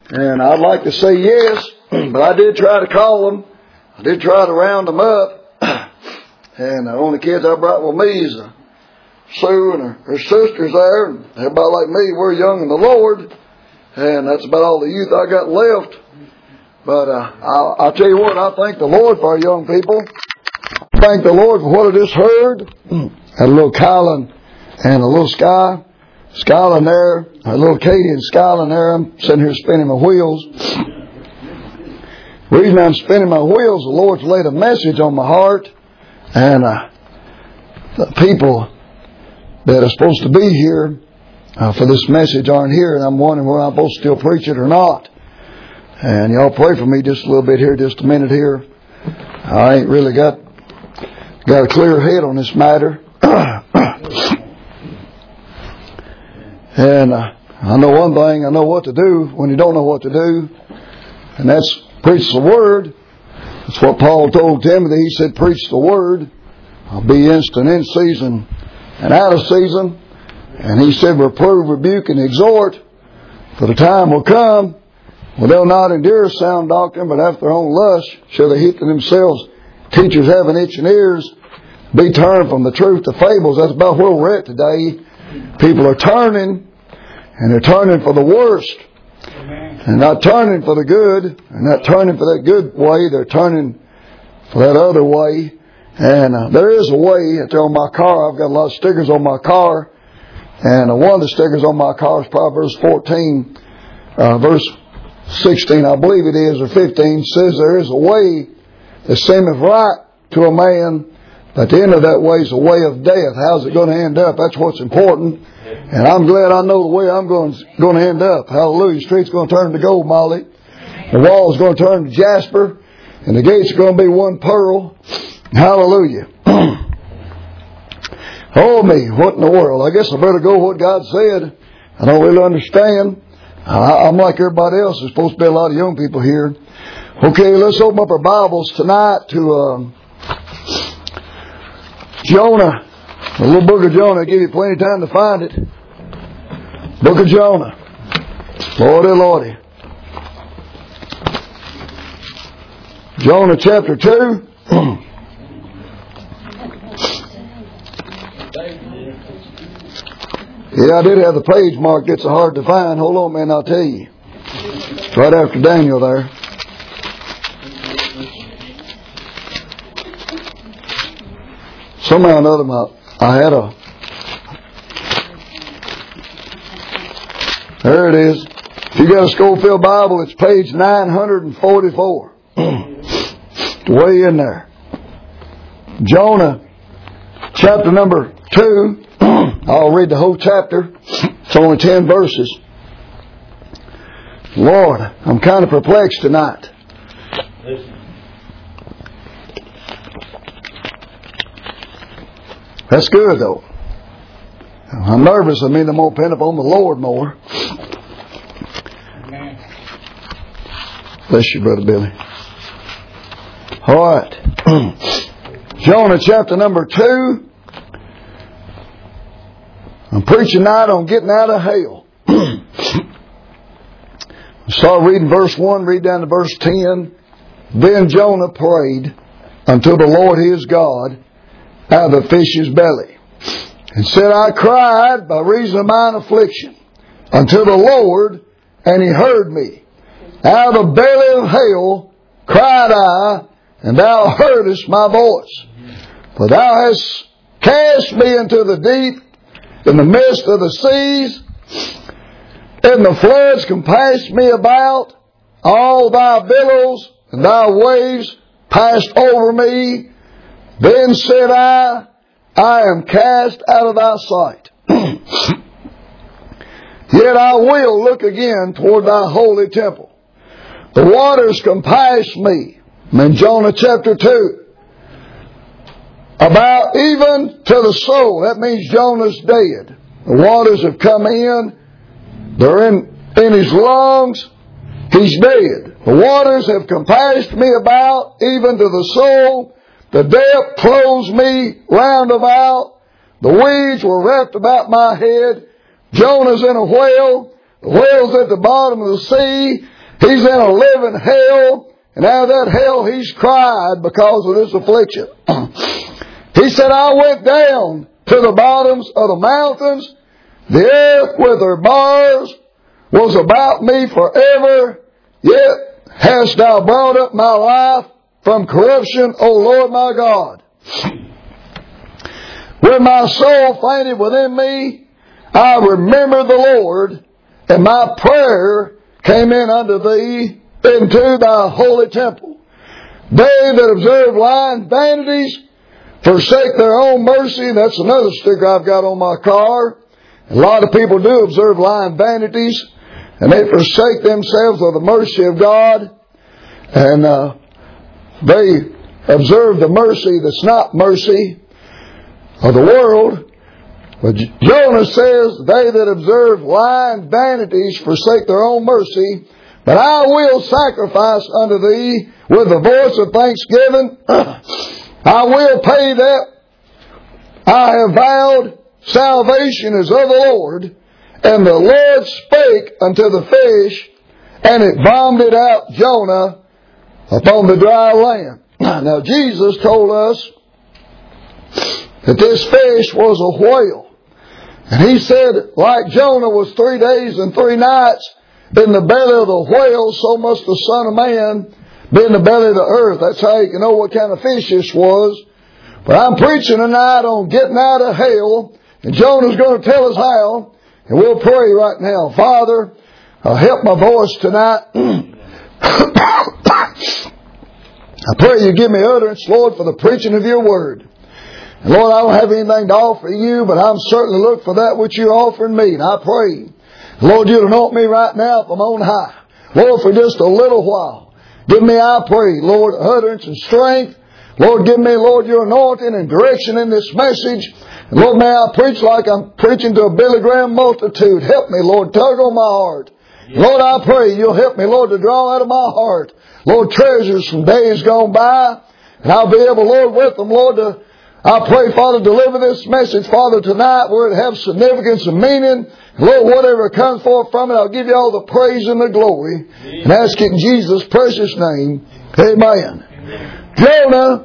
And I'd like to say yes, but I did try to call them. I did try to round them up. And the only kids I brought with me is Sue and her sisters there. And everybody like me, we're young in the Lord. And that's about all the youth I got left. But I'll tell you what, I thank the Lord for our young people. I thank the Lord for what I just heard. Had a little Kylan and a little Skylan there, a little Katie and Skylan there. I'm sitting here spinning my wheels. The reason I'm spinning my wheels, the Lord's laid a message on my heart. And the people that are supposed to be here for this message aren't here. And I'm wondering whether I'm supposed to still preach it or not. And y'all pray for me just a little bit here, just a minute here. I ain't really got a clear head on this matter. And I know one thing, I know what to do when you don't know what to do. And that's preach the Word. That's what Paul told Timothy. He said, preach the Word. I'll be instant in season and out of season. And he said, reprove, rebuke, and exhort. For the time will come when they'll not endure sound doctrine, but after their own lust shall they heap to themselves teachers having itching ears, be turned from the truth to fables. That's about where we're at today. People are turning, and they're turning for the worst. And not turning for the good, and not turning for that good way. They're turning for that other way. And there is a way. It's on my car. I've got a lot of stickers on my car. And one of the stickers on my car is Proverbs 14, verse 16, I believe it is, or 15, says there is a way that seemeth right to a man, but the end of that way is a way of death. How's it going to end up? That's what's important. And I'm glad I know the way I'm going to end up. Hallelujah. The street's going to turn to gold, Molly. The wall's going to turn to jasper. And the gates are going to be one pearl. Hallelujah. Oh me, what in the world? I guess I better go what God said. I don't really understand. I'm like everybody else. There's supposed to be a lot of young people here. Okay, let's open up our Bibles tonight to Jonah. The little book of Jonah. I'll give you plenty of time to find it. Book of Jonah. Lordy, Lordy. Jonah chapter 2. Yeah, I did have the page marked. It's hard to find. Hold on, man, I'll tell you. It's right after Daniel there. Somehow or another, I had there it is. If you got a Schofield Bible, it's page 944. Way in there. Jonah, chapter number 2. I'll read the whole chapter. It's only 10 verses. Lord, I'm kind of perplexed tonight. That's good, though. I'm nervous. I mean, I'm going to depend upon the Lord more. Bless you, Brother Billy. All right. Jonah chapter number 2. I'm preaching tonight on getting out of hell. Start reading verse 1, read down to verse 10. Then Jonah prayed unto the Lord his God out of the fish's belly, and said, I cried by reason of mine affliction unto the Lord, and he heard me. Out of the belly of hell cried I, and thou heardest my voice. For thou hast cast me into the deep, in the midst of the seas, and the floods compassed me about. All thy billows and thy waves passed over me. Then said I am cast out of thy sight. Yet I will look again toward thy holy temple. The waters compassed me. I'm in Jonah chapter 2. About even to the soul. That means Jonah's dead. The waters have come in. They're in his lungs. He's dead. The waters have compassed me about, even to the soul. The depth closed me round about. The weeds were wrapped about my head. Jonah's in a whale. The whale's at the bottom of the sea. He's in a living hell, and out of that hell he's cried because of this affliction. He said, I went down to the bottoms of the mountains. The earth with her bars was about me forever. Yet hast thou brought up my life from corruption, O Lord my God. When my soul fainted within me, I remembered the Lord, and my prayer came in unto thee into thy holy temple. They that observe lying vanities forsake their own mercy. That's another sticker I've got on my car. A lot of people do observe lying vanities, and they forsake themselves of the mercy of God, and they observe the mercy that's not mercy of the world. But Jonah says, they that observe lying vanities forsake their own mercy, but I will sacrifice unto thee with the voice of thanksgiving. I will pay that. I have vowed, salvation is of the Lord. And the Lord spake unto the fish, and it vomited out Jonah upon the dry land. Now Jesus told us that this fish was a whale. And he said, like Jonah was 3 days and 3 nights in the belly of the whale, so must the Son of Man be in the belly of the earth. That's how you can know what kind of fish this was. But I'm preaching tonight on getting out of hell, and Jonah's going to tell us how. And we'll pray right now. Father, help my voice tonight. I pray you give me utterance, Lord, for the preaching of your word. And Lord, I don't have anything to offer you, but I'm certainly looking for that which you're offering me. And I pray, Lord, you'd anoint me right now from on high. Lord, for just a little while. Give me, I pray, Lord, utterance and strength. Lord, give me, Lord, your anointing and direction in this message. And Lord, may I preach like I'm preaching to a Billy Graham multitude. Help me, Lord, tug on my heart. Yes. Lord, I pray you'll help me, Lord, to draw out of my heart, Lord, treasures from days gone by. And I'll be able, Lord, with them, Lord, to, I pray, Father, deliver this message, Father, tonight where it has significance and meaning. Lord, whatever comes forth from it, I'll give you all the praise and the glory. Yes. And ask it in Jesus' precious name. Amen. Amen. Jonah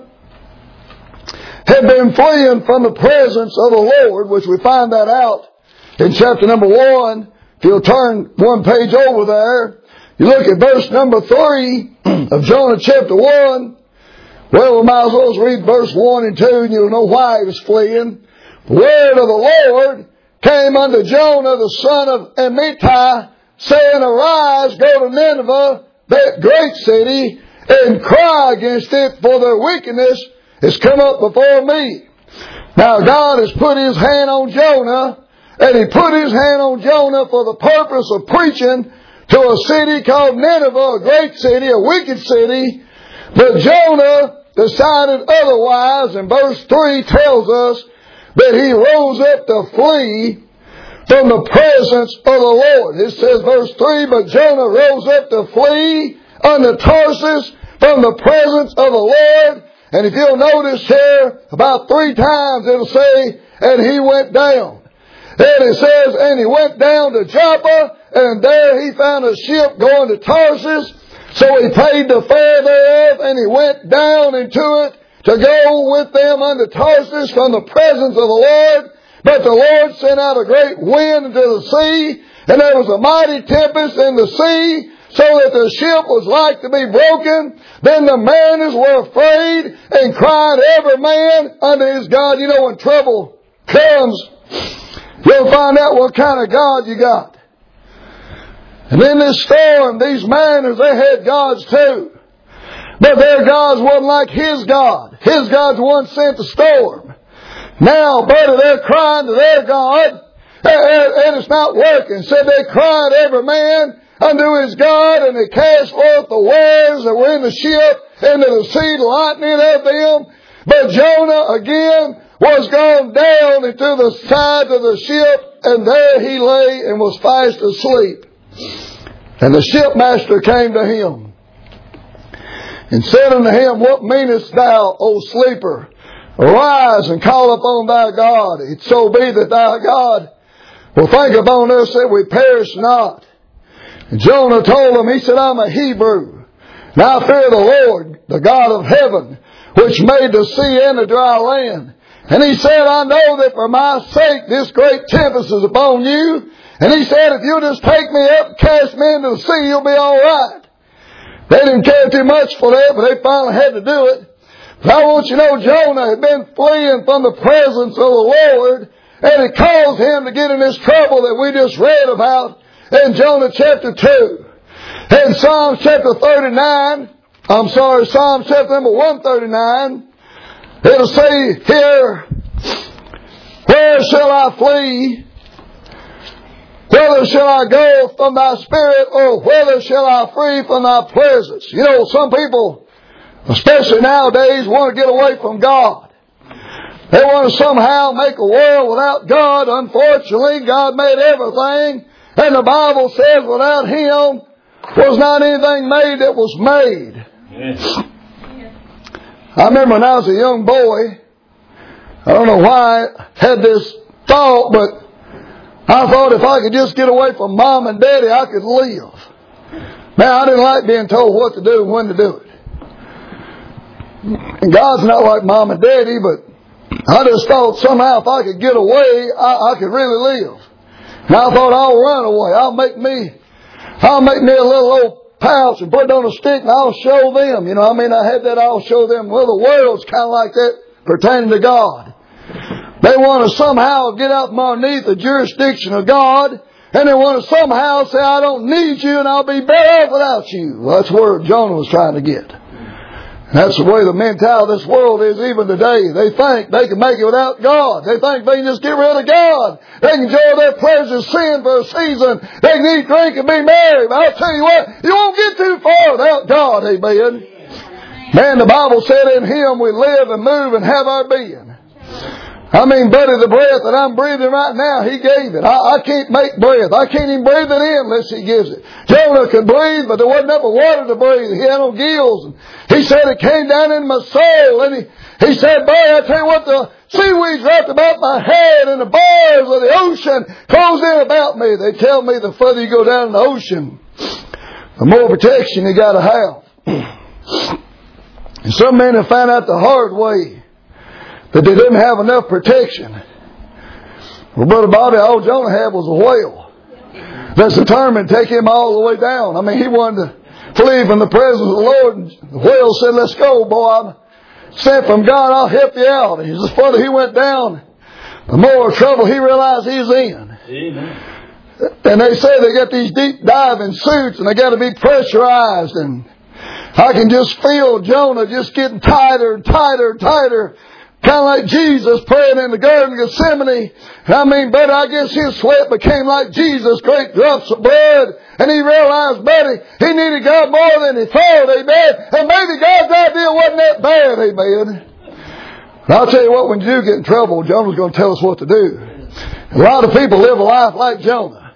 had been fleeing from the presence of the Lord, which we find that out in chapter number 1. If you'll turn one page over there, you look at verse number 3 of Jonah chapter 1. Well, we might as well read verse 1 and 2, and you'll know why he was fleeing. The word of the Lord came unto Jonah, the son of Amittai, saying, Arise, go to Nineveh, that great city, and cry against it, for their wickedness has come up before me. Now God has put his hand on Jonah, and he put his hand on Jonah for the purpose of preaching to a city called Nineveh, a great city, a wicked city. But Jonah decided otherwise, and verse 3 tells us that he rose up to flee from the presence of the Lord. It says, verse 3, but Jonah rose up to flee unto Tarsus from the presence of the Lord. And if you'll notice here, about 3 times it'll say, and he went down. And it says, and he went down to Joppa, and there he found a ship going to Tarsus. So he paid the fare thereof, and he went down into it to go with them unto Tarsus from the presence of the Lord. But the Lord sent out a great wind into the sea, and there was a mighty tempest in the sea, so that the ship was like to be broken. Then the mariners were afraid and cried every man unto his God. You know, when trouble comes, you'll find out what kind of God you got. And in this storm, these mariners, they had gods too. But their gods wasn't like his God. His God's the one sent the storm. Now, buddy, they're crying to their God, and it's not working. So they cried every man unto his God, and they cast forth the waves that were in the ship into the sea, lightning of them. But Jonah again was gone down into the sides of the ship, and there he lay and was fast asleep. And the shipmaster came to him and said unto him, What meanest thou, O sleeper? Arise and call upon thy God. It so be that thy God will think upon us that we perish not. And Jonah told him, he said, I'm a Hebrew. And I fear the Lord, the God of heaven, which made the sea and the dry land. And he said, I know that for my sake this great tempest is upon you. And he said, if you'll just take me up and cast me into the sea, you'll be all right. They didn't care too much for that, but they finally had to do it. But I want you to know Jonah had been fleeing from the presence of the Lord, and it caused him to get in this trouble that we just read about in Jonah chapter 2. In Psalms chapter 39, Psalms chapter number 139, it'll say here, where shall I flee? Whither shall I go from thy spirit, or whither shall I flee from thy presence? You know, some people, especially nowadays, want to get away from God. They want to somehow make a world without God. Unfortunately, God made everything, and the Bible says without Him was not anything made that was made. Yes. I remember when I was a young boy, I don't know why I had this thought, but I thought if I could just get away from Mom and Daddy, I could live. Man, I didn't like being told what to do and when to do it. And God's not like Mom and Daddy, but I just thought somehow if I could get away, I could really live. And I thought I'll run away. I'll make me a little old pouch and put it on a stick and I'll show them. You know, I had that I'll show them. Well, the world's kind of like that pertaining to God. They want to somehow get out from underneath the jurisdiction of God, and they want to somehow say, I don't need you and I'll be better off without you. Well, that's where Jonah was trying to get. That's the way the mentality of this world is even today. They think they can make it without God. They think they can just get rid of God. They can enjoy their pleasure of sin for a season. They can eat, drink, and be merry. But I'll tell you what, you won't get too far without God, amen. Man, the Bible said in Him we live and move and have our being. Buddy, the breath that I'm breathing right now, He gave it. I can't make breath. I can't even breathe it in unless He gives it. Jonah could breathe, but there wasn't enough water to breathe. He had no gills. He said it came down in my soul. And he said, boy, I tell you what, the seaweeds wrapped about my head and the bars of the ocean closed in about me. They tell me the further you go down in the ocean, the more protection you got to have. And some men have found out the hard way that they didn't have enough protection. Well, Brother Bobby, all Jonah had was a whale that's determined to take him all the way down. He wanted to flee from the presence of the Lord. And the whale said, let's go, boy. I'm sent from God. I'll help you out. And the further he went down, the more trouble he realized he was in. Amen. And they say they got these deep diving suits and they got to be pressurized. And I can just feel Jonah just getting tighter and tighter and tighter. Kind of like Jesus praying in the Garden of Gethsemane. Buddy, I guess his sweat became like Jesus, great drops of blood. And he realized, buddy, he needed God more than he thought, amen. And maybe God's idea wasn't that bad, amen. And I'll tell you what, when you do get in trouble, Jonah's going to tell us what to do. A lot of people live a life like Jonah.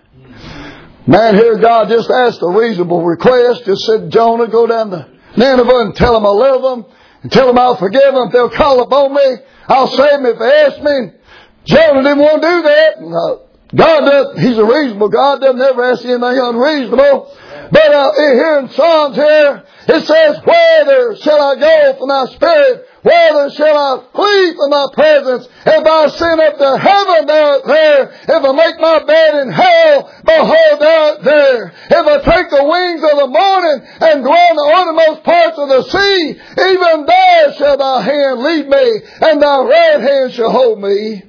Man, here God just asked a reasonable request. Just said, Jonah, go down to Nineveh and tell them I love them. And tell them I'll forgive them if they'll call upon me. I'll save them if they ask me. Jonah didn't want to do that. God does. He's a reasonable God. Doesn't ever ask anything unreasonable. But here in Psalms here, it says, whither shall I go from thy spirit? Whither shall I flee from thy presence? If I ascend up to heaven, thou art there. If I make my bed in hell, behold, thou art there. If I take the wings of the morning and dwell in the uttermost parts of the sea, even there shall thy hand lead me, and thy right hand shall hold me.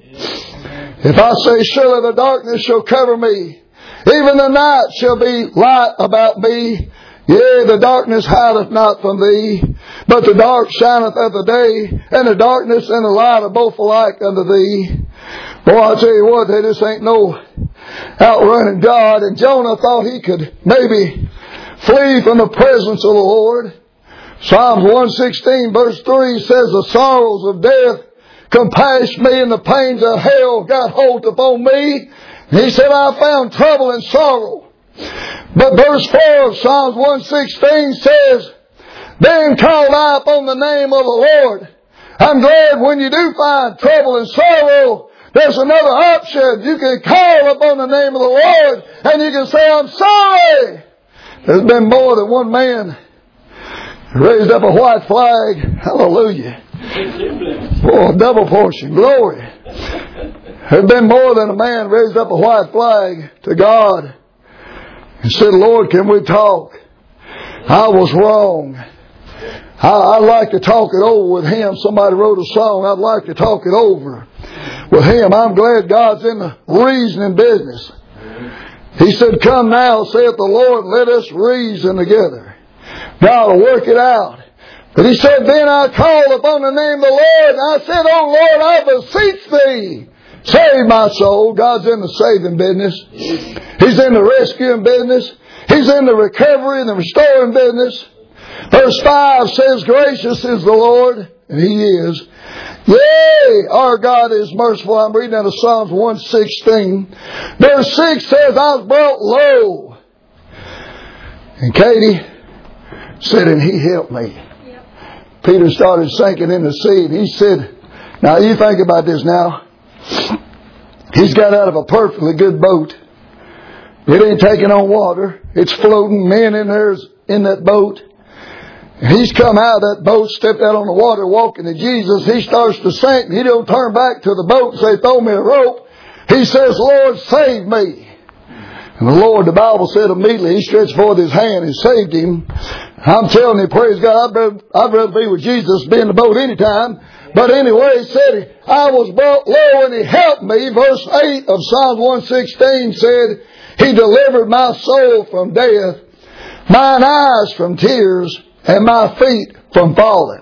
If I say, surely the darkness shall cover me, even the night shall be light about me. Yea, the darkness hideth not from thee, but the dark shineth at the day, and the darkness and the light are both alike unto thee. Boy, I tell you what, they just ain't no outrunning God. And Jonah thought he could maybe flee from the presence of the Lord. Psalms 116 verse 3 says, the sorrows of death compassed me, and the pains of hell got hold upon me. And he said, I found trouble and sorrow. But verse 4 of Psalms 116 says, then call I upon the name of the Lord. I'm glad when you do find trouble and sorrow, there's another option. You can call upon the name of the Lord and you can say, I'm sorry. There's been more than one man raised up a white flag. Hallelujah. Oh, double portion. Glory. There's been more than a man raised up a white flag to God and said, Lord, can we talk? I was wrong. I'd like to talk it over with him. Somebody wrote a song. I'd like to talk it over with him. I'm glad God's in the reasoning business. He said, come now, saith the Lord, let us reason together. God will work it out. But he said, then I called upon the name of the Lord, and I said, oh Lord, I beseech thee, save my soul. God's in the saving business. He's in the rescuing business. He's in the recovery and the restoring business. Verse 5 says, gracious is the Lord, and He is. Yea, our God is merciful. I'm reading out of Psalms 116. Verse 6 says, I was brought low. And Katie said, and He helped me. Yep. Peter started sinking in the sea, and he said, now you think about this now. He's got out of a perfectly good boat. It ain't taking on water. It's floating. Men in there's in that boat. And he's come out of that boat, stepped out on the water, walking to Jesus. He starts to sink. And he don't turn back to the boat and say, throw me a rope. He says, Lord, save me. And the Lord, the Bible said immediately, He stretched forth His hand and saved him. I'm telling you, praise God, I'd rather be with Jesus than be in the boat anytime. But anyway, He said, I was brought low and He helped me. Verse 8 of Psalm 116 said, He delivered my soul from death, mine eyes from tears, and my feet from falling.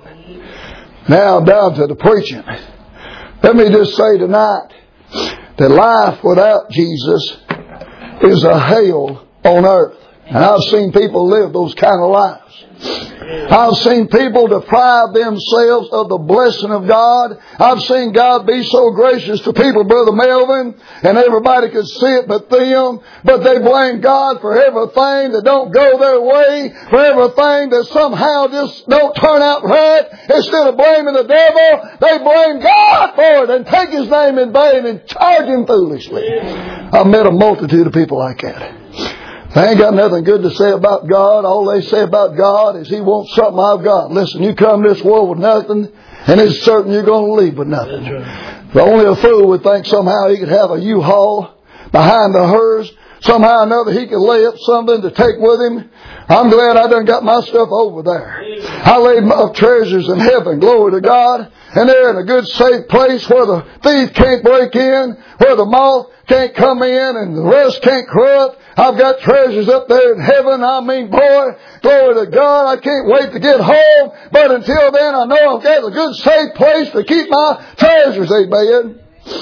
Now down to the preaching. Let me just say tonight that life without Jesus is a hell on earth. And I've seen people live those kind of lives. I've seen people deprive themselves of the blessing of God. I've seen God be so gracious to people, Brother Melvin, and everybody could see it but them. But they blame God for everything that don't go their way, for everything that somehow just don't turn out right. Instead of blaming the devil, they blame God for it and take His name in vain and charge Him foolishly. I've met a multitude of people like that. They ain't got nothing good to say about God. All they say about God is He wants something I've got. Listen, you come to this world with nothing, and it's certain you're going to leave with nothing. But only a fool would think somehow he could have a U-Haul behind the hearse. Somehow or another he could lay up something to take with him. I'm glad I done got my stuff over there. I laid my treasures in heaven, glory to God. And they're in a good safe place where the thief can't break in, where the moth can't come in and the rust can't corrupt. I've got treasures up there in heaven. I mean, boy, glory to God, I can't wait to get home. But until then, I know I've got a good safe place to keep my treasures, amen.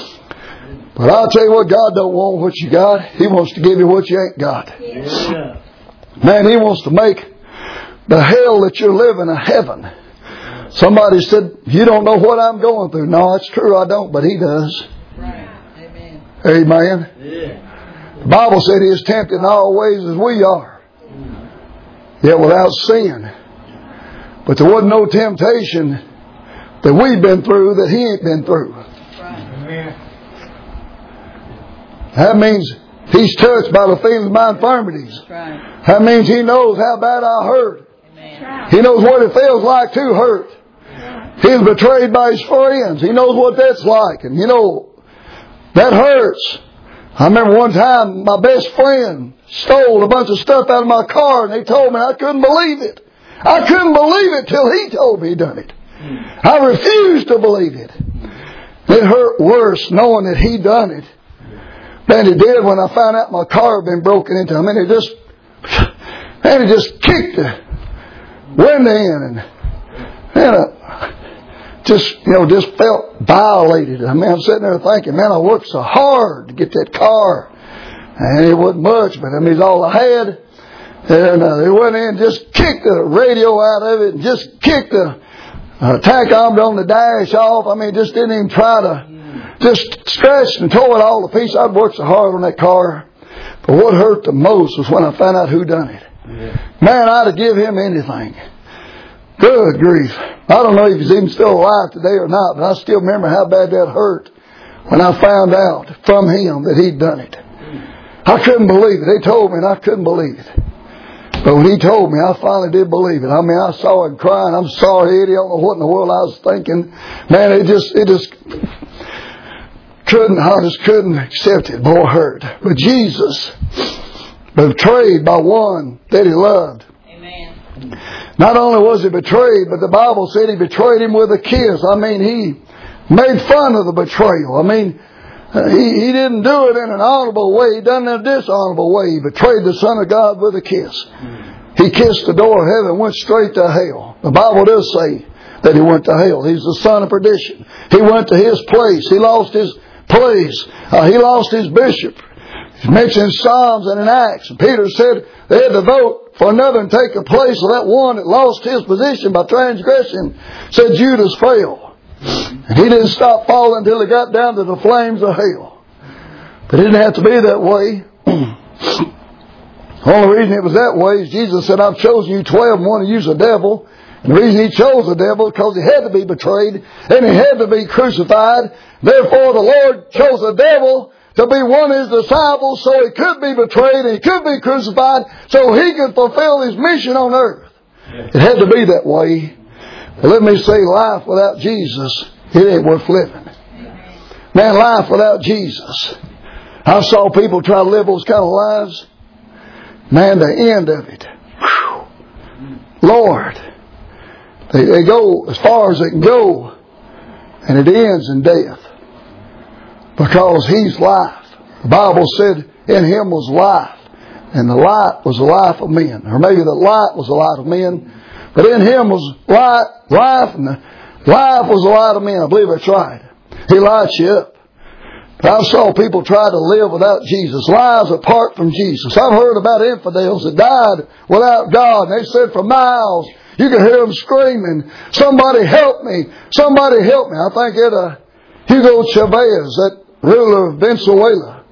But I'll tell you what, God don't want what you got. He wants to give you what you ain't got. Yeah. Man, He wants to make the hell that you're living a heaven. Somebody said, you don't know what I'm going through. No, it's true, I don't, but He does. Right. Amen. Amen. Yeah. The Bible said He is tempted in all ways as we are, yet without sin. But there wasn't no temptation that we've been through that He ain't been through. Right. That means He's touched by the feelings of my infirmities. Right. That means He knows how bad I hurt. Amen. He knows what it feels like to hurt. He was betrayed by his friends. He knows what that's like. And you know, that hurts. I remember one time my best friend stole a bunch of stuff out of my car, and they told me I couldn't believe it. I couldn't believe it till he told me he done it. I refused to believe it. It hurt worse knowing that he done it than it did when I found out my car had been broken into. I mean, it just kicked the wind in, and just felt violated. I mean, I'm sitting there thinking, man, I worked so hard to get that car, and it wasn't much, but I mean, it's all I had. And they went in and just kicked the radio out of it, and just kicked the tachometer on the dash off. I mean, just didn't even try to, just scratched and tore it all to pieces. I'd worked so hard on that car. But what hurt the most was when I found out who done it. Yeah. Man, I'd have give him anything. Good grief. I don't know if he's even still alive today or not, but I still remember how bad that hurt when I found out from him that he'd done it. I couldn't believe it. They told me and I couldn't believe it. But when he told me, I finally did believe it. I mean, I saw him crying. I'm sorry, Eddie. I don't know what in the world I was thinking. Man, it just couldn't accept it. Boy, hurt. But Jesus, betrayed by one that he loved. Amen. Not only was he betrayed, but the Bible said he betrayed him with a kiss. I mean, he made fun of the betrayal. I mean, he didn't do it in an honorable way. He done it in a dishonorable way. He betrayed the Son of God with a kiss. He kissed the door of heaven and went straight to hell. The Bible does say that he went to hell. He's the son of perdition. He went to his place. He lost his place. He lost his bishop. It's mentioned in Psalms and in Acts. And Peter said they had to vote for another and take the place of that one that lost his position by transgression. Said Judas fell. And he didn't stop falling until he got down to the flames of hell. But it didn't have to be that way. The only reason it was that way is Jesus said, I've chosen you 12 and one of you's a devil. And the reason he chose the devil is because he had to be betrayed and he had to be crucified. Therefore the Lord chose the devil to be one of his disciples so he could be betrayed and he could be crucified so he could fulfill his mission on earth. It had to be that way. But let me say, life without Jesus, it ain't worth living. Man, life without Jesus. I saw people try to live those kind of lives. Man, the end of it. Whew. Lord. They go as far as they can go. And it ends in death. Because He's life. The Bible said in Him was life. And the light was the life of men. Or maybe the light was the light of men. But in Him was life, and the life was the light of men. I believe that's right. He lights you up. But I saw people try to live without Jesus. Lives apart from Jesus. I've heard about infidels that died without God. And they said for miles, you could hear them screaming, somebody help me, somebody help me. I think it Hugo Chavez, that ruler of Venezuela.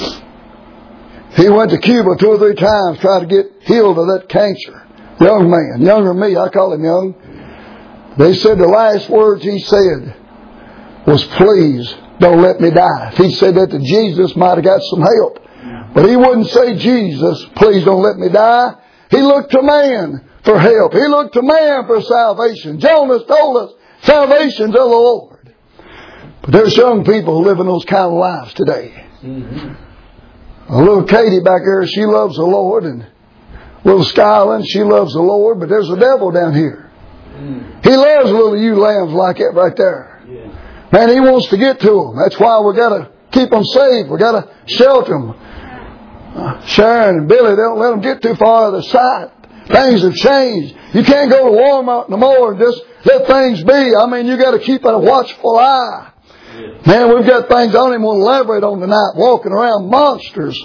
He went to Cuba 2 or 3 times, tried to get healed of that cancer. Young man, younger than me, I call him young. They said the last words he said was, please don't let me die. If he said that to Jesus, might have got some help. But he wouldn't say, Jesus, please don't let me die. He looked to man for help. He looked to man for salvation. Jonas told us salvation's of the Lord. But there's young people living those kind of lives today. A little Katie back there, she loves the Lord, and little Skyland, she loves the Lord, but there's a devil down here. He loves little ewe lambs like that right there. Man, he wants to get to them. That's why we got to keep them safe. We got to shelter them. Sharon and Billy, they don't let them get too far out of sight. Things have changed. You can't go to Walmart no more and just let things be. I mean, you got to keep a watchful eye. Man, we've got things I don't even want to elaborate on tonight. Walking around monsters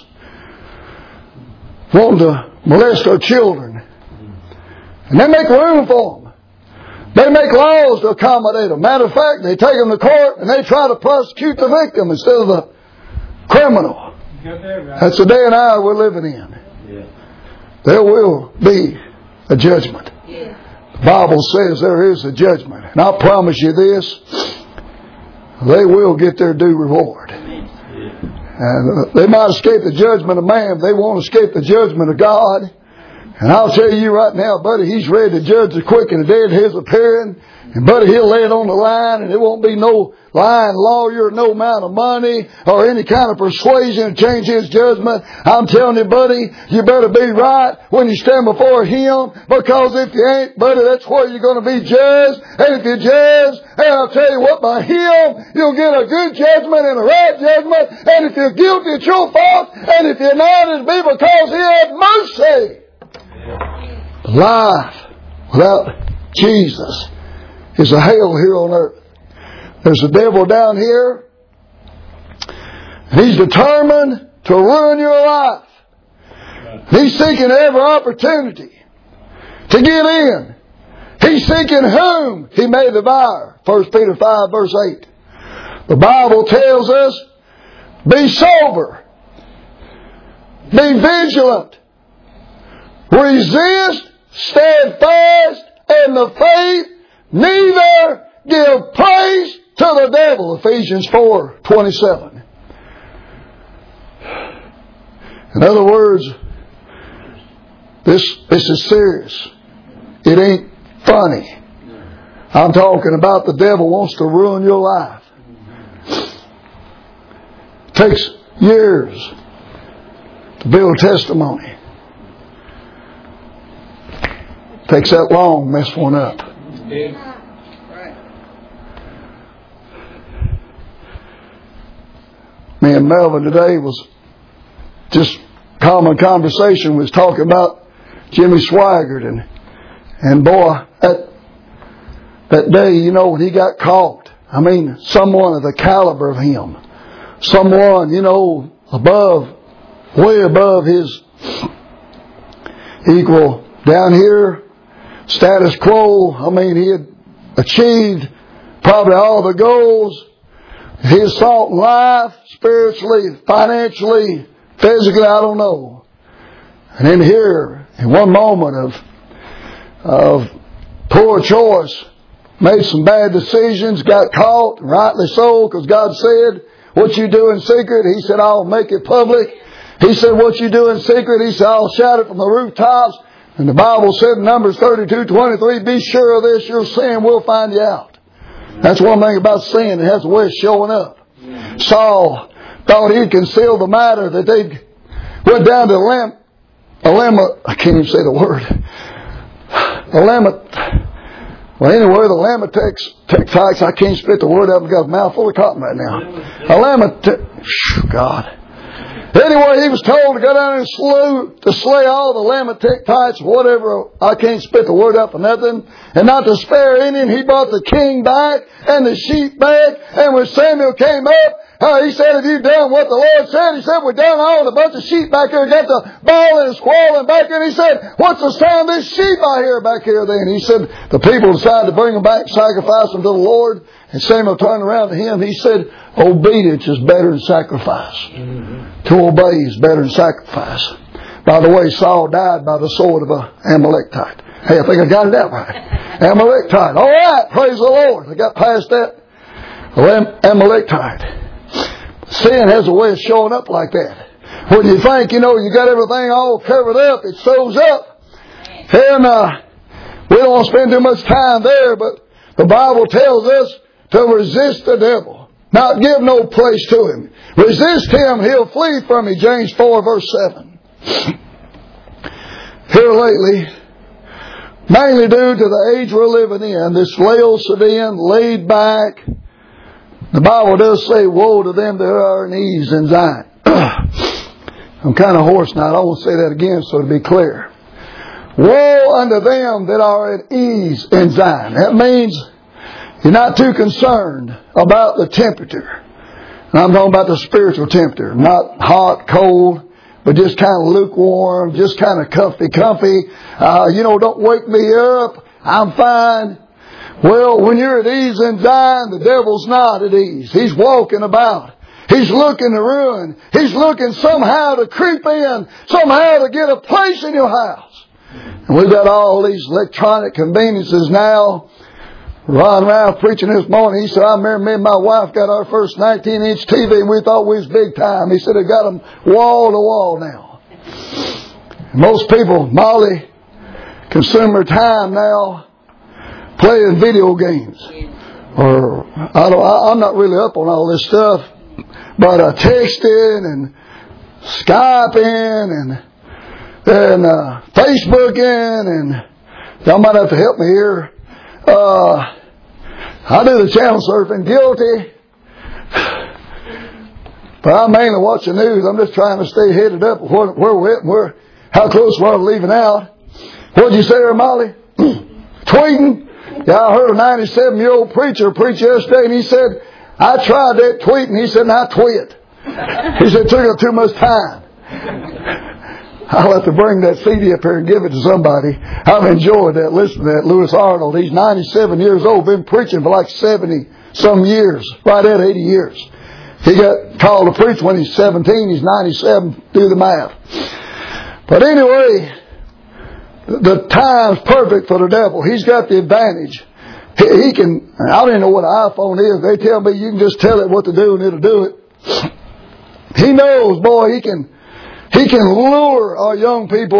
wanting to molest our children. And they make room for them. They make laws to accommodate them. Matter of fact, they take them to court and they try to prosecute the victim instead of the criminal. That's the day and hour we're living in. There will be a judgment. The Bible says there is a judgment. And I promise you this, they will get their due reward. And they might escape the judgment of man, but they won't escape the judgment of God. And I'll tell you right now, buddy, He's ready to judge the quick and the dead, His appearing. And buddy, He'll lay it on the line, and it won't be no lying lawyer, no amount of money, or any kind of persuasion to change His judgment. I'm telling you, buddy, you better be right when you stand before Him, because if you ain't, buddy, that's where you're going to be judged. And if you're judged, and I'll tell you what, by Him, you'll get a good judgment and a right judgment. And if you're guilty, it's your fault. And if you're not, it'll be because He had mercy. Life without Jesus is a hell here on earth. There's a devil down here, and he's determined to ruin your life. He's seeking every opportunity to get in. He's seeking whom he may devour. 1 Peter 5 verse 8. The Bible tells us, be sober, be vigilant, resist steadfast in the faith, neither give place to the devil. Ephesians 4:27. In other words, This is serious. It ain't funny. I'm talking about the devil wants to ruin your life. It takes years to build testimony. It takes that long to mess one up. Me and Melvin today was just common conversation, was talking about Jimmy Swaggart and boy, that day, you know, when he got caught, I mean, someone of the caliber of him, someone, you know, way above his equal down here, status quo. I mean, he had achieved probably all the goals. His thought in life, spiritually, financially, physically, I don't know. And then here, in one moment of poor choice, made some bad decisions, got caught, rightly so, because God said, what you do in secret, He said, I'll make it public. He said, what you do in secret, He said, I'll shout it from the rooftops. And the Bible said in Numbers 32:23, be sure of this, your sin will find you out. That's one thing about sin. It has a way of showing up. Saul thought he'd conceal the matter, that they went down to I can't even say the word. Well, anyway, the Lamanites, I can't spit the word out. I've got a mouthful of cotton right now. God. Anyway, he was told to go down and slay all the Lamanites, whatever. I can't spit the word out for nothing. And not to spare any. And he brought the king back and the sheep back. And when Samuel came up, he said, have you done what the Lord said? He said, we're down all a bunch of sheep back here. Got the bawling and squalling back here. And he said, what's the sound of this sheep I hear back here then? He said, the people decided to bring them back, sacrifice them to the Lord. And Samuel turned around to him. He said, obedience is better than sacrifice. To obey is better than sacrifice. By the way, Saul died by the sword of an Amalekite. Hey, I think I got it out right. Amalekite. All right, praise the Lord. I got past that. Amalekite. Sin has a way of showing up like that. When you think, you know, you got everything all covered up, it shows up. And we don't want to spend too much time there, but the Bible tells us to resist the devil. Not give no place to him. Resist him, he'll flee from you. James 4 verse 7. Here lately, mainly due to the age we're living in, this Laodicean, laid back, the Bible does say, woe to them that are at ease in Zion. I'm kind of hoarse now. I don't want to say that again, so to be clear. Woe unto them that are at ease in Zion. That means you're not too concerned about the temperature. And I'm talking about the spiritual temperature. Not hot, cold, but just kind of lukewarm, just kind of comfy. Don't wake me up. I'm fine. Well, when you're at ease in Zion, the devil's not at ease. He's walking about. He's looking to ruin. He's looking somehow to creep in, somehow to get a place in your house. And we've got all these electronic conveniences now. Ron Ralph preaching this morning, he said, I remember me and my wife got our first 19-inch TV and we thought we was big time. He said, they got them wall to wall now. Most people, Molly, consume their time now playing video games. Or, I'm not really up on all this stuff, but texting and Skyping and Facebooking, and y'all might have to help me here. I do the channel surfing, guilty. But I mainly watch the news. I'm just trying to stay headed up with where we're at and how close we're leaving out. What did you say there, Molly? Tweeting? Yeah, I heard a 97-year-old preacher preach yesterday, and he said, I tried that tweeting. He said, and I tweet. He said, it took up too much time. I'll have to bring that CD up here and give it to somebody. I've enjoyed that, listening to that. Louis Arnold, he's 97 years old, been preaching for like 70-some years, right at 80 years. He got called to preach when he's 17, he's 97, do the math. But anyway, the time's perfect for the devil. He's got the advantage. He can, I don't even know what an iPhone is. They tell me you can just tell it what to do and it'll do it. He knows, boy, he can lure our young people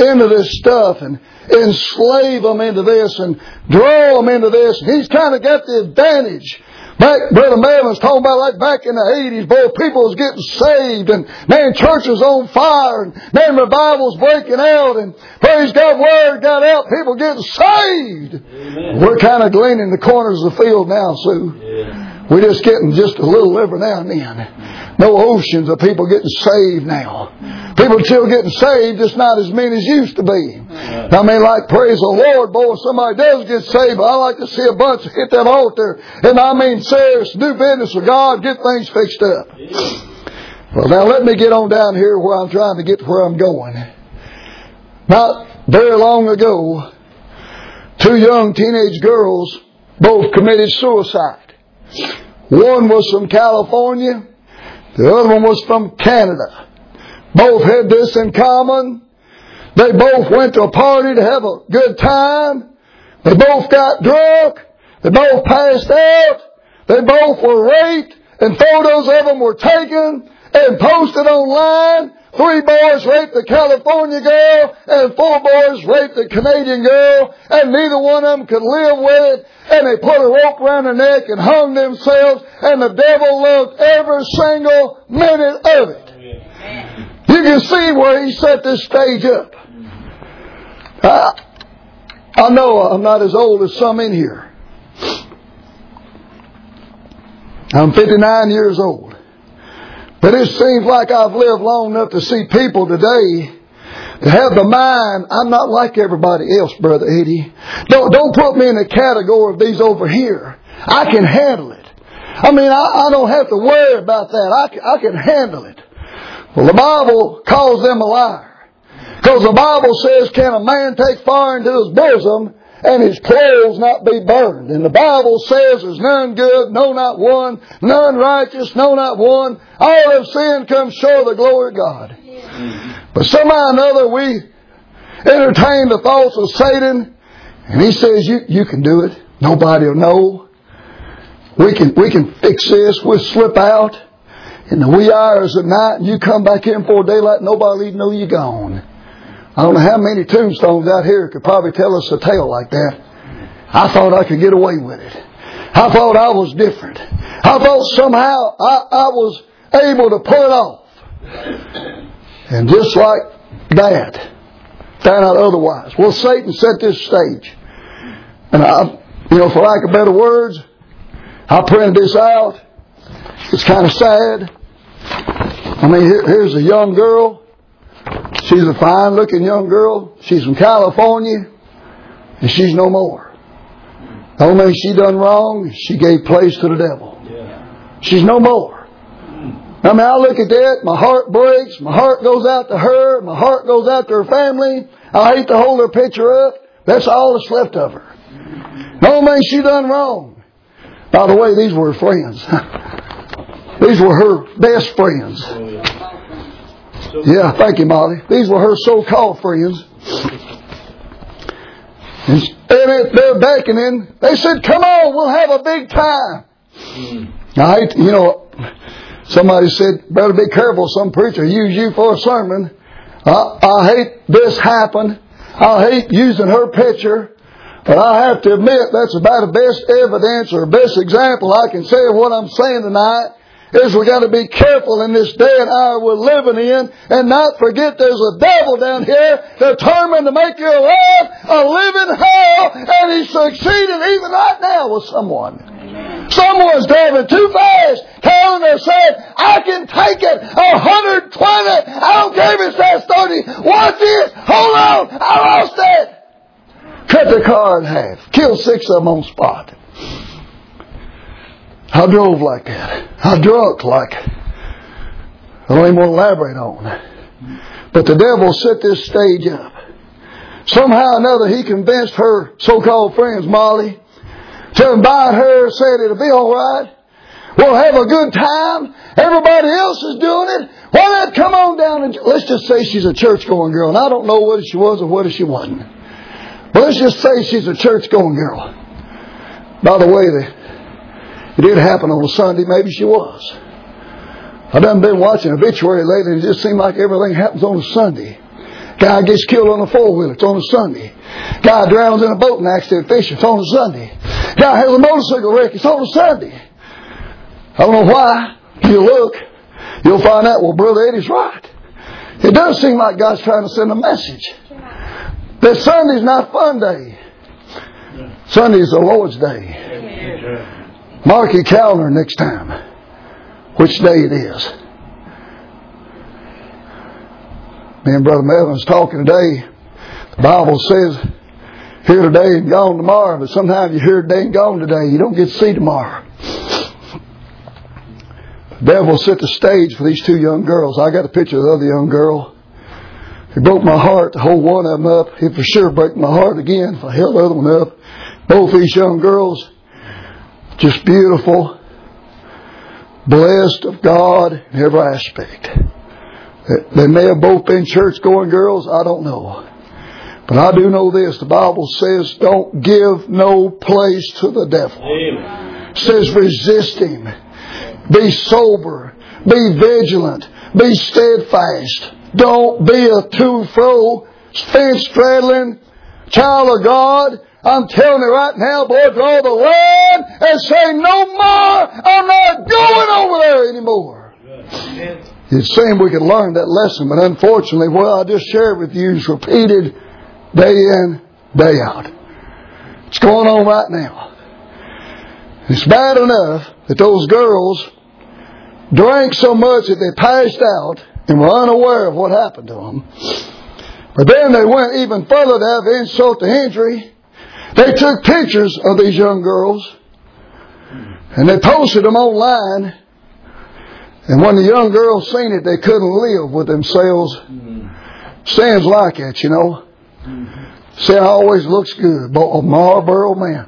into this stuff and enslave them into this and draw them into this. He's kind of got the advantage. Brother Melvin's talking about like back in the 80s, boy, people was getting saved and man, church was on fire and man, revivals breaking out and praise God, word got out, people getting saved. Amen. We're kind of gleaning the corners of the field now, Sue. Yeah. We're just getting just a little every now and then. No oceans of people getting saved now. People are still getting saved, just not as many as used to be. I mean, like, praise the Lord, boy, if somebody does get saved, I like to see a bunch hit that altar. And I mean, serious, do business with God, get things fixed up. Well, now let me get on down here where I'm trying to get to where I'm going. Not very long ago, 2 young teenage girls both committed suicide. One was from California, the other one was from Canada. Both had this in common. They both went to a party to have a good time. They both got drunk. They both passed out. They both were raped, and photos of them were taken and posted online. 3 boys raped the California girl, and 4 boys raped the Canadian girl, and neither one of them could live with it. And they put a rope around their neck and hung themselves, and the devil loved every single minute of it. You can see where he set this stage up. I know I'm not as old as some in here. I'm 59 years old. But it seems like I've lived long enough to see people today to have the mind. I'm not like everybody else, Brother Eddie. Don't put me in the category of these over here. I can handle it. I mean, I don't have to worry about that. I can handle it. Well, the Bible calls them a liar. Because the Bible says, can a man take fire into his bosom and his clothes not be burned? And the Bible says there's none good, no not one, none righteous, no not one. All have sinned, come short of the glory of God. But somehow or another we entertain the thoughts of Satan, and he says, you can do it. Nobody will know. We can fix this. We'll slip out in the wee hours of night, and you come back in before daylight, nobody will even know you're gone. I don't know how many tombstones out here could probably tell us a tale like that. I thought I could get away with it. I thought I was different. I thought somehow I was able to pull it off. And just like that, found out otherwise. Well, Satan set this stage. And for lack of better words, I printed this out. It's kind of sad. I mean, here's a young girl. She's a fine-looking young girl. She's from California, and she's no more. The only thing she done wrong, she gave place to the devil. She's no more. I mean, I look at that, my heart breaks, my heart goes out to her, my heart goes out to her family. I hate to hold her picture up. That's all that's left of her. The only thing she done wrong. By the way, these were her friends. These were her best friends. Yeah, thank you, Molly. These were her so-called friends. And they're beckoning. They said, come on, we'll have a big time. Somebody said, better be careful, some preacher use you for a sermon. I hate this happened. I hate using her picture. But I have to admit, that's about the best evidence or best example I can say of what I'm saying tonight. Is we got to be careful in this day and hour we're living in and not forget there's a devil down here determined to make your life a living hell, and he's succeeding even right now with someone. Amen. Someone's driving too fast, telling her, saying, I can take it 120. I don't care if it says 30. Watch this. Hold on. I lost it. Cut the car in half. Kill 6 of them on spot. I drove like that. I drunk like it. I don't even want to elaborate on it. But the devil set this stage up. Somehow or another he convinced her so-called friends, Molly, to invite her, said it'll be all right. We'll have a good time. Everybody else is doing it. Why not come on down and let's just say she's a church-going girl. And I don't know whether she was or whether she wasn't. But let's just say she's a church-going girl. By the way, it did happen on a Sunday. Maybe she was. I done been watching obituary lately, and it just seemed like everything happens on a Sunday. Guy gets killed on a four-wheeler. It's on a Sunday. Guy drowns in a boating accident fishing. It's on a Sunday. Guy has a motorcycle wreck. It's on a Sunday. I don't know why. If you look, you'll find out, well, Brother Eddie's right. It does seem like God's trying to send a message. That Sunday's not fun day. Sunday's the Lord's day. Mark your calendar next time which day it is. Me and Brother Melvin was talking today. The Bible says, here today and gone tomorrow. But sometimes you hear today and gone today. You don't get to see tomorrow. The devil set the stage for these two young girls. I got a picture of the other young girl. It broke my heart to hold one of them up. It for sure break my heart again if I held the other one up. Both these young girls, just beautiful, blessed of God in every aspect. They may have both been church-going girls. I don't know. But I do know this. The Bible says, don't give no place to the devil. Amen. It says, resist him. Be sober. Be vigilant. Be steadfast. Don't be a two-fro, fence-straddling child of God. I'm telling you right now, boy, draw the line and say, no more. I'm not going over there anymore. It seemed we could learn that lesson, but unfortunately, what I just shared with you is repeated day in, day out. It's going on right now. It's bad enough that those girls drank so much that they passed out and were unaware of what happened to them. But then they went even further to have insult to injury. They took pictures of these young girls and they posted them online. And when the young girls seen it, they couldn't live with themselves. Sin's like that, you know. Sin always looks good. But a Marlboro man.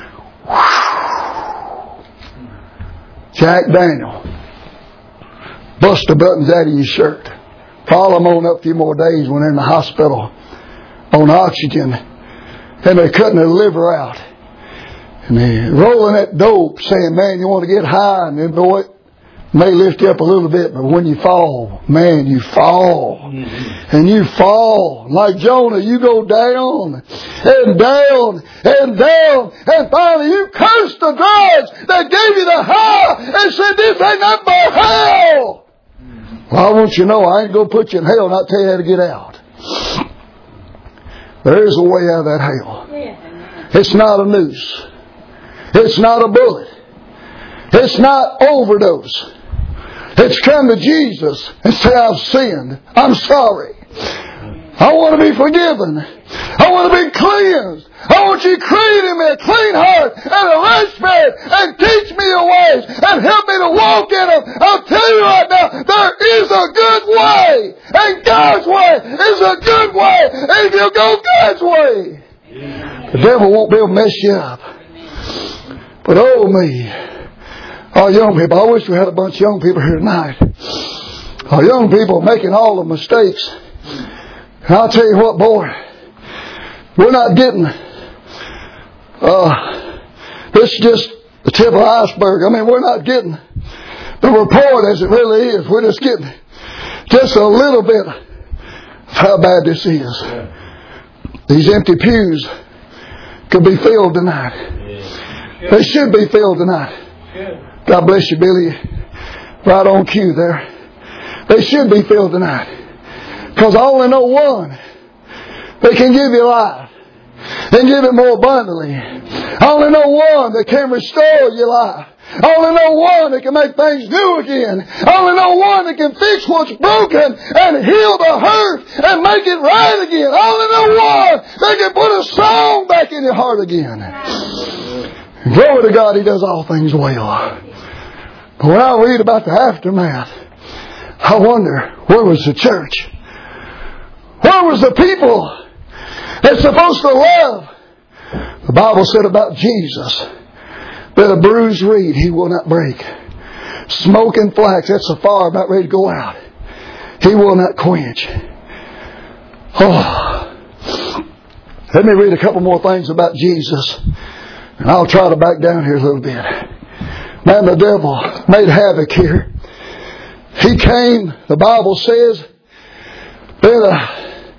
Jack Daniel. Bust the buttons out of your shirt. Follow them on up a few more days when they're in the hospital on oxygen. And they're cutting their liver out. And they're rolling that dope saying, man, you want to get high. And then, boy, it may lift you up a little bit, but when you fall, man, you fall. And you fall. Like Jonah, you go down and down and down. And finally you curse the drugs that gave you the high and said, this ain't nothing but hell. Well, I want you to know, I ain't going to put you in hell and not tell you how to get out. There is a way out of that hell. It's not a noose. It's not a bullet. It's not overdose. It's come to Jesus and say, I've sinned. I'm sorry. I want to be forgiven. I want to be cleansed. I want you to create in me a clean heart and a right spirit and teach me your ways and help me to walk in them. I'll tell you right now, there is a good way. And God's way is a good way. And if you go God's way, the devil won't be able to mess you up. But oh me, our young people, I wish we had a bunch of young people here tonight. Our young people are making all the mistakes. And I'll tell you what, boy, we're not getting, this is just the tip of the iceberg. I mean, we're not getting the report as it really is. We're just getting just a little bit of how bad this is. These empty pews could be filled tonight. They should be filled tonight. God bless you, Billy. Right on cue there. They should be filled tonight. Because I only know one that can give you life and give it more abundantly. I only know one that can restore your life. I only know one that can make things new again. I only know one that can fix what's broken and heal the hurt and make it right again. I only know one that can put a song back in your heart again. Glory to God, He does all things well. But when I read about the aftermath, I wonder, where was the church? Where was the people that's supposed to love? The Bible said about Jesus that a bruised reed He will not break. Smoking flax, that's the fire about ready to go out. He will not quench. Oh, let me read a couple more things about Jesus. And I'll try to back down here a little bit. Man, the devil made havoc here. He came, the Bible says,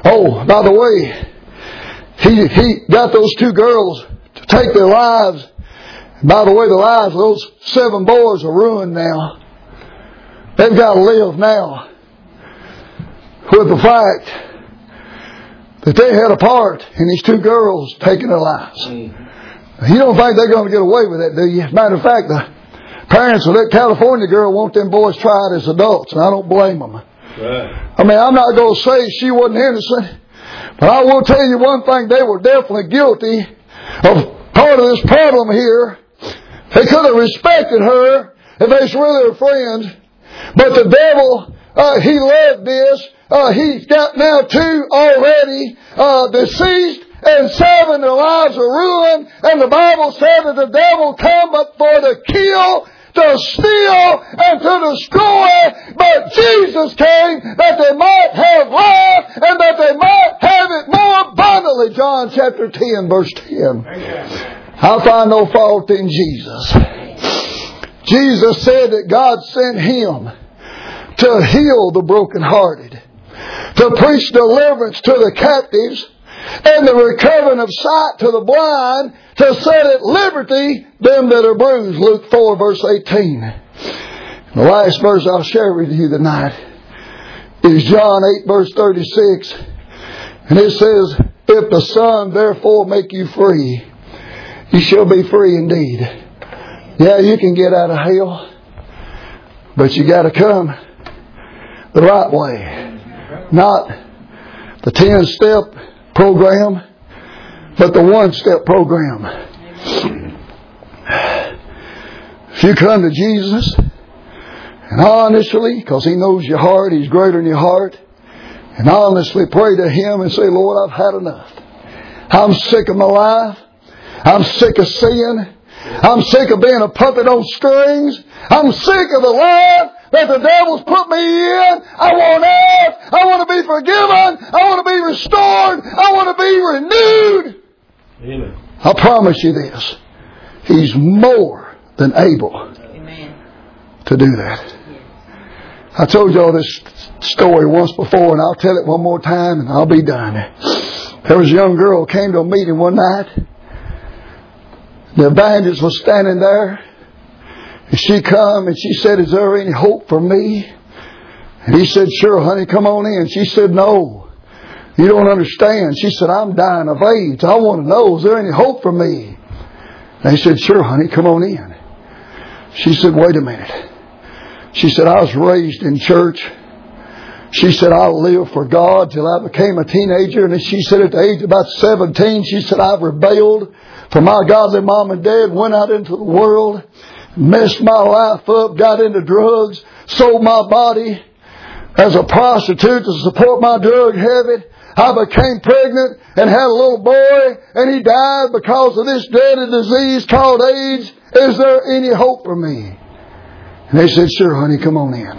Oh, by the way, he got those 2 girls to take their lives. By the way, the lives of those 7 boys are ruined now. They've got to live now with the fact that they had a part in these 2 girls taking their lives. You don't think they're going to get away with that, do you? As a matter of fact, the parents of that California girl want them boys tried as adults, and I don't blame them. Right. I mean, I'm not going to say she wasn't innocent, but I will tell you one thing, they were definitely guilty of part of this problem here. They could have respected her if they was really her friends, but the devil, he loved this. He's got now 2 already deceased, and 7 their lives are ruined. And the Bible said that the devil come but for to kill, to steal, and to destroy. But Jesus came that they might have life, and that they might have it more abundantly. John chapter 10, verse 10. I find no fault in Jesus. Jesus said that God sent Him to heal the brokenhearted, to preach deliverance to the captives, and the recovering of sight to the blind, to set at liberty them that are bruised. Luke 4, verse 18. The last verse I'll share with you tonight is John 8, verse 36. And it says, if the Son therefore make you free, you shall be free indeed. Yeah, you can get out of hell, but you got to come the right way. Not the 10-step program, but the 1-step program. If you come to Jesus, and honestly, because He knows your heart, He's greater than your heart, and honestly pray to Him and say, Lord, I've had enough. I'm sick of my life. I'm sick of sin. I'm sick of being a puppet on strings. I'm sick of the life that the devil's put me in. I want out. I want to be forgiven. I want to be restored. I want to be renewed. Amen. I promise you this. He's more than able to do that. I told y'all this story once before, and I'll tell it one more time, and I'll be done. There was a young girl who came to a meeting one night. The evangelist was standing there. And she come and she said, is there any hope for me? And he said, sure, honey, come on in. She said, no, you don't understand. She said, I'm dying of AIDS. I want to know, is there any hope for me? And he said, sure, honey, come on in. She said, wait a minute. She said, I was raised in church. She said, I lived for God till I became a teenager. And she said, at the age of about 17, she said, I rebelled from my godly mom and dad, went out into the world, messed my life up, got into drugs, sold my body as a prostitute to support my drug habit. I became pregnant and had a little boy, and he died because of this deadly disease called AIDS. Is there any hope for me? And they said, sure, honey, come on in.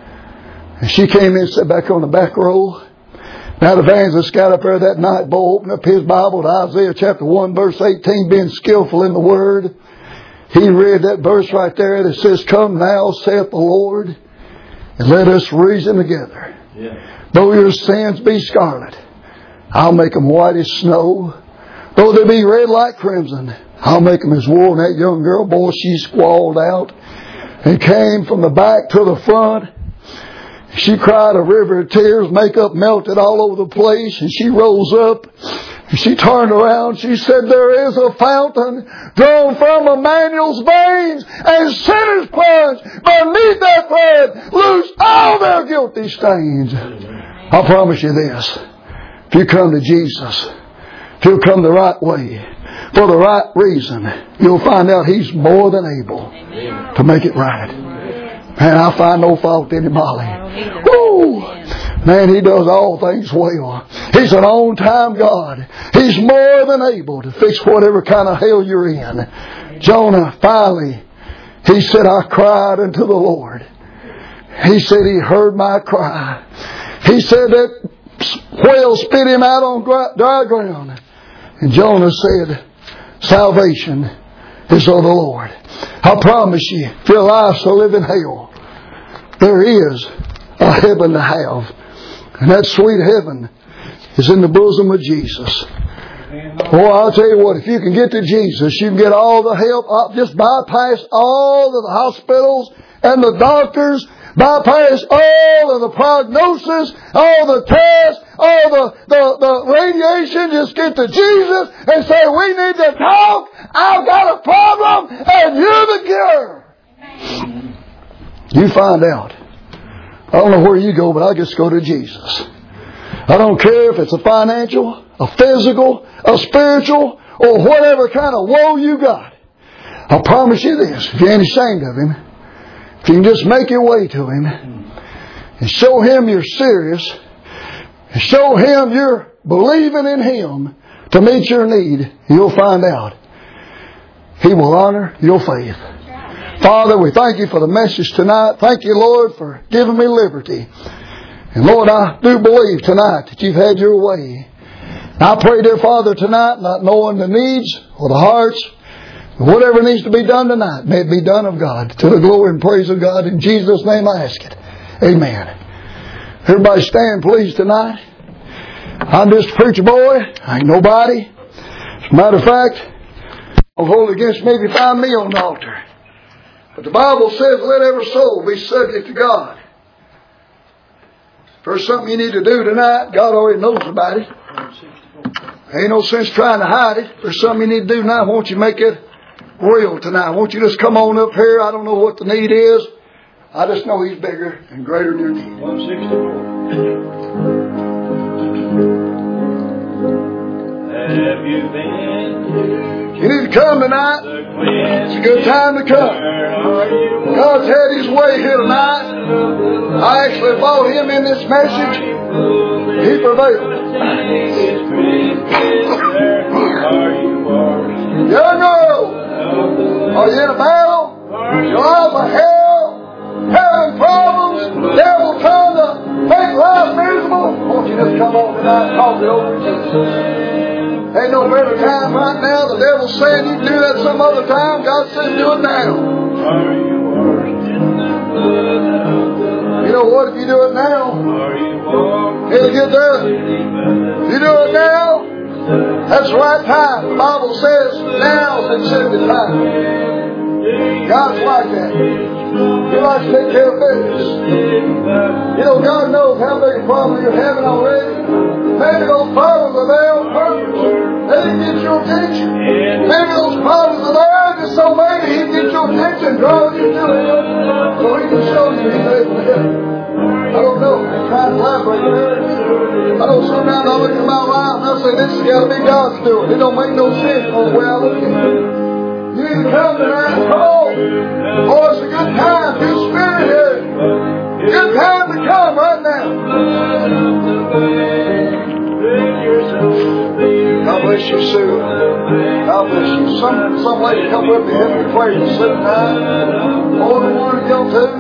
And she came in and sat back on the back row. Now the evangelist got up there that night, boy, opened up his Bible to Isaiah chapter 1, verse 18, being skillful in the Word. He read that verse right there that says, come now, saith the Lord, and let us reason together. Yeah. Though your sins be scarlet, I'll make them white as snow. Though they be red like crimson, I'll make them as wool. And that young girl, boy, she squalled out and came from the back to the front. She cried a river of tears, makeup melted all over the place, and she rose up and she turned around. She said, there is a fountain drawn from Emmanuel's veins, and sinners plunge beneath that flood, lose all their guilty stains. I promise you this. If you come to Jesus, if you'll come the right way, for the right reason, you'll find out He's more than able to make it right. Man, I find no fault in Him, Molly. Woo! Man, He does all things well. He's an on-time God. He's more than able to fix whatever kind of hell you're in. Jonah, finally, he said, I cried unto the Lord. He said He heard my cry. He said that whale spit him out on dry ground. And Jonah said, salvation is of the Lord. I promise you, if your life's to live in hell, there is a heaven to have. And that sweet heaven is in the bosom of Jesus. Oh, I'll tell you what, if you can get to Jesus, you can get all the help. Just bypass all of the hospitals and the doctors. Bypass all of the prognosis, all the tests, all the radiation. Just get to Jesus and say, we need to talk. I've got a problem and you're the cure. You find out. I don't know where you go, but I just go to Jesus. I don't care if it's a financial, a physical, a spiritual, or whatever kind of woe you got. I promise you this, if you ain't ashamed of Him, if you can just make your way to Him and show Him you're serious and show Him you're believing in Him to meet your need, you'll find out He will honor your faith. Father, we thank You for the message tonight. Thank You, Lord, for giving me liberty. And Lord, I do believe tonight that You've had Your way. I pray, dear Father, tonight, not knowing the needs or the hearts, whatever needs to be done tonight, may it be done of God, to the glory and praise of God. In Jesus' name I ask it. Amen. Everybody stand, please, tonight. I'm just a preacher boy. I ain't nobody. As a matter of fact, don't hold against me if you find me on the altar. But the Bible says, let every soul be subject to God. If there's something you need to do tonight, God already knows about it. Ain't no sense trying to hide it. If there's something you need to do now, won't you make it real tonight? Won't you just come on up here? I don't know what the need is. I just know He's bigger and greater than your need. 164. Have you been? You need to come tonight. It's a good time to come. God's had His way here tonight. I actually brought Him in this message. He prevailed. Young girl, are you in a battle? You're out of hell, having problems, devil trying to make life miserable. Won't you just come on tonight and talk it over to Jesus? Ain't no better time right now. The devil's saying you can do that some other time. God says do it now. You know what? If you do it now, he'll get there. If you do it now, that's the right time. The Bible says now is the time. God's like that. He likes to take care of business. You know, God knows how big a problem you're having already. Maybe those problems are there on purpose. They didn't get your attention. Maybe those problems are there just so maybe He get your attention, draw you to Him, so He can show you He's able to help you. I don't know. I'm trying to elaborate there. I know sometimes I look at my life and I say, this has got to be God's doing. It don't make no sense on the way I look at it. You need to come tonight. Come on. Oh, it's a good time. Good spirit here. Good time to come right now. God bless you, Sue. God bless you. Some lady come with me, heavenly praise, and sit down. More than one of y'all too.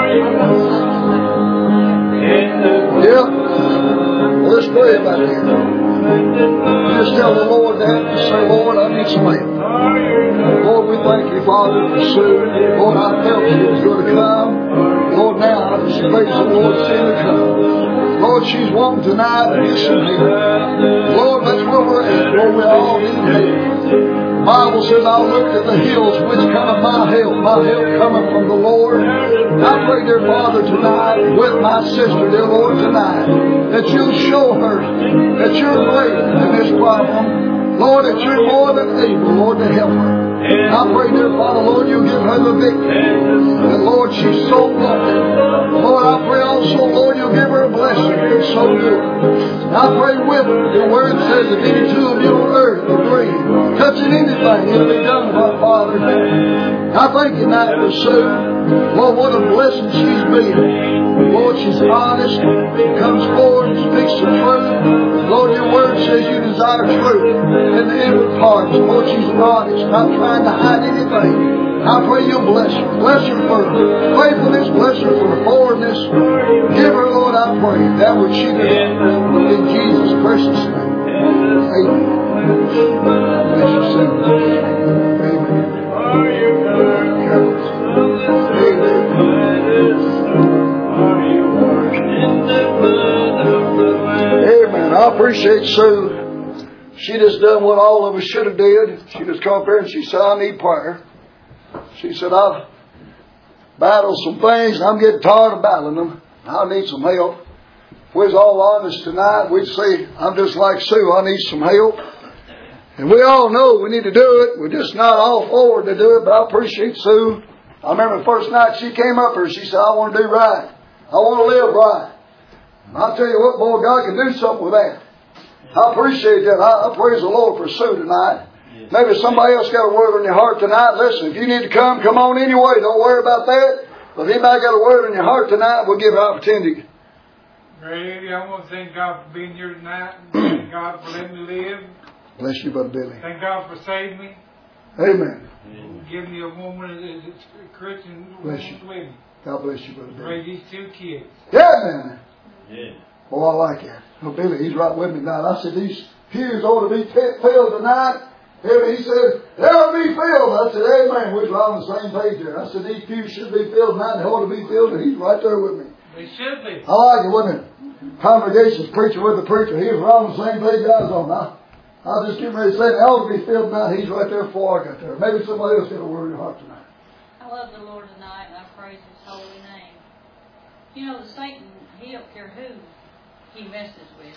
Yeah. Well, let's pray about it. You just tell the Lord that. Just say, Lord, I need some help. Lord, we thank You, Father, for Sue. Lord, I felt She was going to come. Lord, now I just praise the Lord, send her come. Lord, she's wanting tonight to get some help. Lord, that's where we're at. Lord, we all need help. The Bible says, I looked at the hills, which cometh my help. My help cometh from the Lord. I pray, dear Father, tonight, with my sister, dear Lord, tonight, that You'll show her that You're great in this problem. Lord, that You're more than able, Lord, to help her. I pray, dear Father, Lord, You'll give her the victory. And Lord, she's so broken. Lord, I pray also, Lord, You'll give her a blessing. You're so good. I pray with her. Your word says that any two of You on earth agree, touching anything, it'll be done by Father. I thank You tonight for Sue. Lord, what a blessing she's been. Lord, she's honest. She comes forward and speaks the truth. Lord, Your word says You desire truth in the inward parts. Lord, she's honest, not trying to hide anything. I pray You'll bless her. Bless her for faithfulness. Bless her for forwardness. Give her, Lord, I pray, that which she does. In Jesus' precious name. Amen. Bless you, Savior. Amen. I appreciate appreciate Sue. She just done what all of us should have did. She just come up here and she said, I need prayer. She said, I've battled some things and I'm getting tired of battling them. I need some help. If we was all honest tonight, we'd say, I'm just like Sue, I need some help. And we all know we need to do it. We're just not all forward to do it, but I appreciate Sue. I remember the first night she came up here, she said, I want to do right. I want to live right. And I'll tell you what, boy, God can do something with that. I appreciate that. I praise the Lord for Sue tonight. Maybe somebody else got a word on your heart tonight. Listen, if you need to come on anyway. Don't worry about that. But if anybody got a word on your heart tonight, we'll give an opportunity. Brady, I want to thank God for being here tonight. Thank God for letting me live. Bless you, Brother Billy. Thank God for saving me. Amen. Giving me a woman that's a Christian bless you. With me. God bless you, Brother Billy. Raise these 2 kids. Yeah, man. Yeah. Oh, I like it. Well, Billy, he's right with me now. I said, these pews ought to be filled tonight. And he said, they'll be filled. I said, amen. We're on the same page there. I said, these pews should be filled tonight. They ought to be filled. And he's right there with me. They should be. I like it, wasn't it? Congregations preaching with the preacher. He was right on the same page I was on. I was just getting ready to say, they ought to be filled tonight. He's right there before I got there. Maybe somebody else got a word in your heart tonight. I love the Lord tonight, and I praise His holy name. You know, Satan, he don't care who he messes with.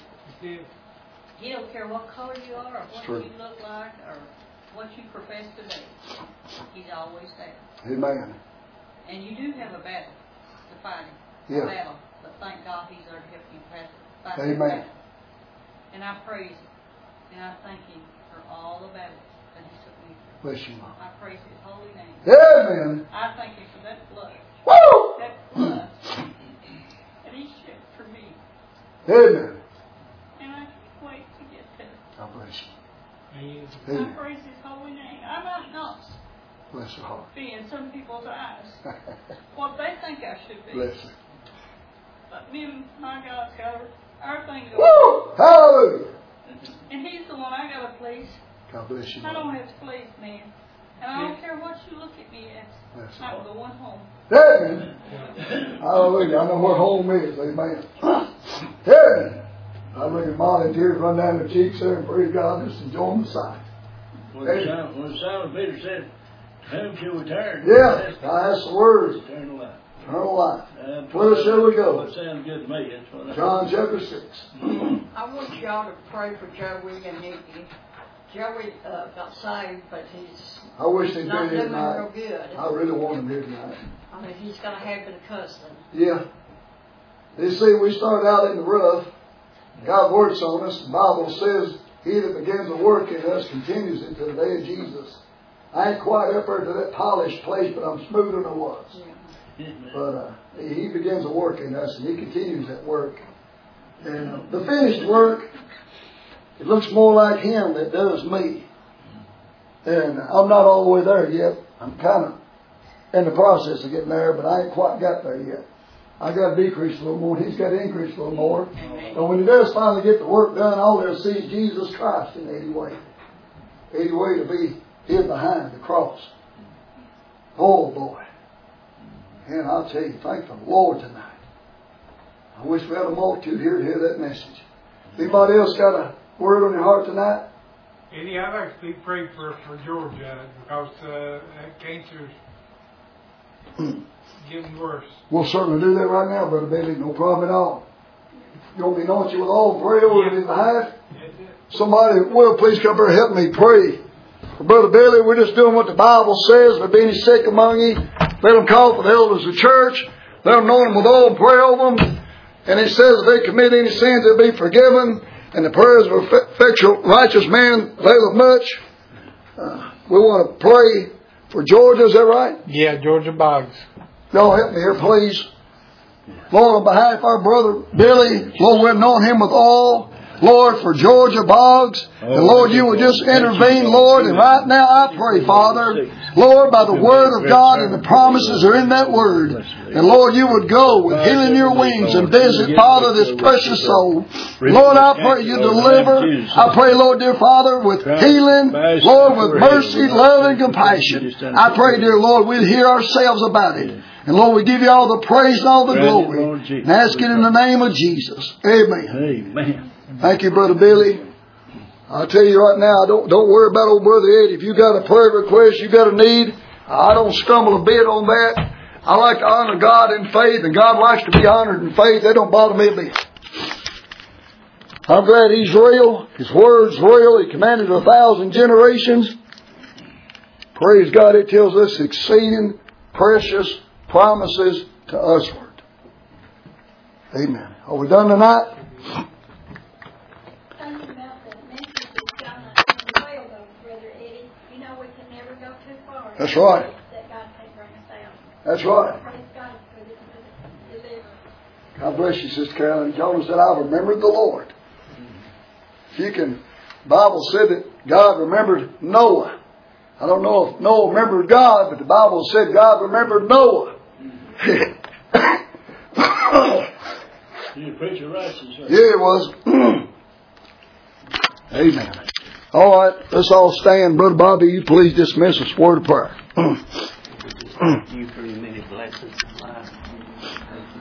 He don't care what color you are, or what you look like, or what you profess to be. He's always there. Amen. And you do have a battle to fight him. Yeah. A battle. But thank God He's there to help you fight Amen. the battle. And I praise Him. And I thank Him for all the battles that He took me through. Bless you, Mom. I praise His holy name. Amen. I thank Him for that blood. Woo! That blood that He shed for me. Amen. And I can't wait to get there. God bless you. I praise His holy name. I might not bless your heart. be in some people's eyes what they think I should be. Bless you. But me and my God's got everything going. Woo! Hallelujah. And He's the one I got to please. God bless you. I don't have to please man. And I don't care what you look at me as. I'm going home. Amen. Hallelujah. I know where home is. Amen. Amen. I look Molly, tears run down her cheeks there, and praise God, just enjoying the sight. When Simon Peter said, to whom shall we turn? Yeah, I asked the words. Eternal life. Eternal life. Where shall we go? What sounds good to me. That's what John chapter 6. I want y'all to pray for Joey and Nikki. Joey got saved, but he's I wish they'd not been here doing real tonight. good. I really want them here tonight. I mean, he's got a habit of cussing. Yeah. You see, we started out in the rough. God works on us. The Bible says, he that begins to work in us continues it to the day of Jesus. I ain't quite up there to that polished place, but I'm smoother than I was. Yeah. But he begins to work in us, and he continues that work. And the finished work, it looks more like him than it does me. And I'm not all the way there yet. I'm kind of in the process of getting there, but I ain't quite got there yet. I got to decrease a little more. He's got to increase a little more. But when he does finally get the work done, all they'll see is Jesus Christ in 80 way. 80 way to be hid behind the cross. Oh boy. And I'll tell you, thank the Lord tonight. I wish we had a multitude here to hear that message. Anybody else got a word on your heart tonight? Eddie, I'd like to pray for Georgia because that cancer's getting worse. We'll certainly do that right now, Brother Billy. No problem at all. You want me to anoint you with oil and pray over it in behalf? Somebody will please come here and help me pray. For Brother Billy, we're just doing what the Bible says. If there be any sick among you, let them call for the elders of the church. Let them anoint them with oil and pray over them. And it says if they commit any sins, they'll be forgiven. And the prayers of an effectual righteous man availeth much. We want to pray for Georgia, is that right? Yeah, Georgia Boggs. Y'all help me here, please. Lord, on behalf of our brother Billy, Lord, we anoint him with oil. Lord, for Georgia Boggs. And Lord, you will just intervene, Lord. And right now I pray, Father, Lord, by the word of God and the promises are in that word. And Lord, you would go with healing your wings and visit, Father, this precious soul. Lord, I pray you deliver. I pray, Lord, dear Father, with healing, Lord, with mercy, love, and compassion. I pray, dear Lord, we'd hear ourselves about it. And Lord, we give you all the praise and all the glory. And ask it in the name of Jesus. Amen. Amen. Thank you, Brother Billy. I'll tell you right now, don't worry about old Brother Eddie. If you got a prayer request, you got a need, I don't stumble a bit on that. I like to honor God in faith, and God likes to be honored in faith. That don't bother me a bit. I'm glad He's real. His Word's real. He commanded 1,000 generations. Praise God, it tells us exceeding precious promises to usward. Amen. Are we done tonight? Something about the message that's gone on well, though, Brother Eddie. You know we can never go too far. That's right. That God can bring us down. That's right. Praise God for this deliverance. God bless you, Sister Carolyn. Jonah said, I remembered the Lord. If you can, the Bible said that God remembered Noah. I don't know if Noah remembered God, but the Bible said God remembered Noah. You preacher righteous, sir. Yeah, it was. Amen. All right, let's all stand. Brother Bobby, you please dismiss us word of prayer. You for your many blessings.